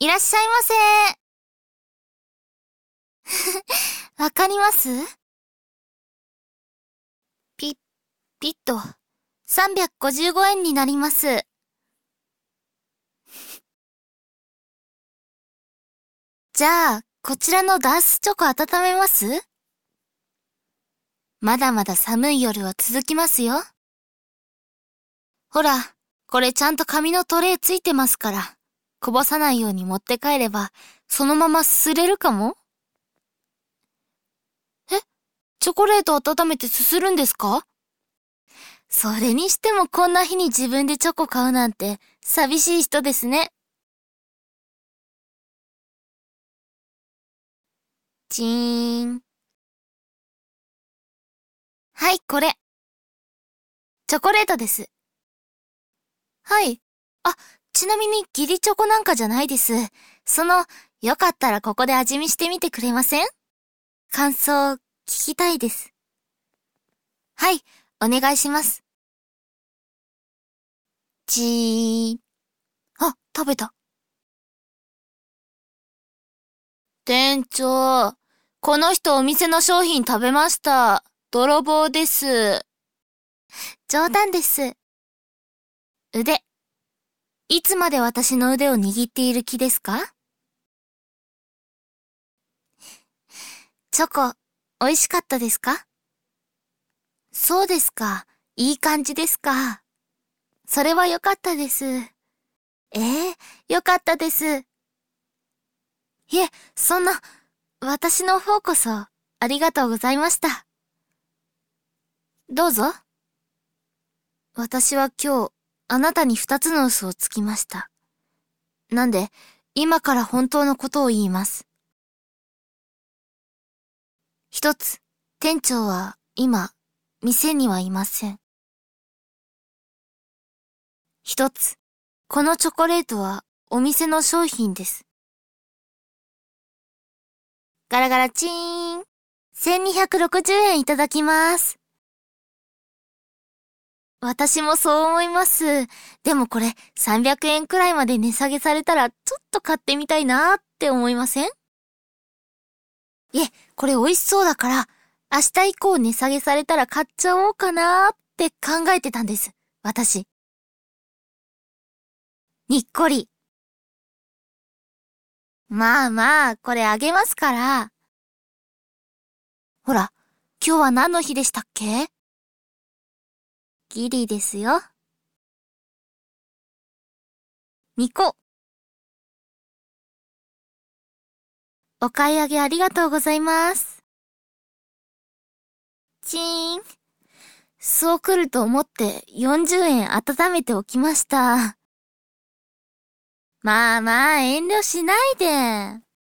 いらっしゃいませ。わかります？ピッと、355円になります。じゃあ、こちらのダースチョコ温めます？まだまだ寒い夜は続きますよ。ほら、これちゃんと紙のトレイついてますから、こぼさないように持って帰れば、そのまますすれるかも？え？チョコレート温めてすするんですか？それにしてもこんな日に自分でチョコ買うなんて、寂しい人ですね。チーン。はい、これ。チョコレートです。はい。あ、ちなみに義理チョコなんかじゃないです。よかったらここで味見してみてくれません？感想、聞きたいです。はい、お願いします。チーン。あ、食べた。店長、この人お店の商品食べました。泥棒です。冗談です。腕。いつまで私の腕を握っている気ですか？チョコ、美味しかったですか？そうですか。いい感じですか。それは良かったです。良かったです。いえ、そんな、私の方こそ、ありがとうございました。どうぞ。私は今日、あなたに2つの嘘をつきました。なんで、今から本当のことを言います。一つ、店長は今、店にはいません。一つ、このチョコレートはお店の商品です。ガラガラチーン。1260円いただきます。私もそう思います。でもこれ300円くらいまで値下げされたらちょっと買ってみたいなーって思いません？いえ、これ美味しそうだから、明日以降値下げされたら買っちゃおうかなーって考えてたんです。私。にっこり。まあまあ、これあげますから。ほら、今日は何の日でしたっけ？ギリですよ。2個。お買い上げありがとうございます。チーン。そう来ると思って40円温めておきました。まあまあ遠慮しないで。